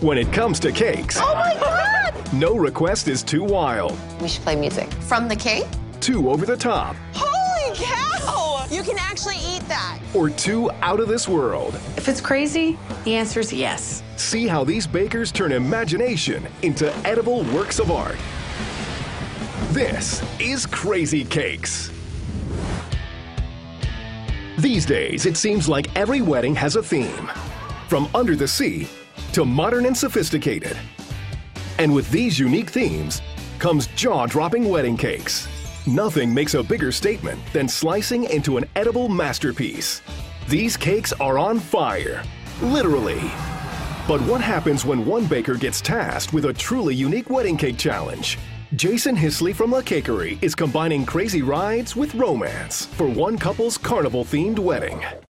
When it comes to cakes, Oh my God! no request is too wild, We should play music. From the cake? too over the top, Holy cow! You can actually eat that. or too out of this world. If it's crazy, the answer is yes. See how these bakers turn imagination into edible works of art. This is Crazy Cakes. These days, it seems like every wedding has a theme, from under the sea to modern and sophisticated. And with these unique themes comes jaw-dropping wedding cakes. Nothing makes a bigger statement than slicing into an edible masterpiece. These cakes are on fire, literally. But what happens when one baker gets tasked with a truly unique wedding cake challenge? Jason Hisley from La Cakery is combining crazy rides with romance for one couple's carnival-themed wedding.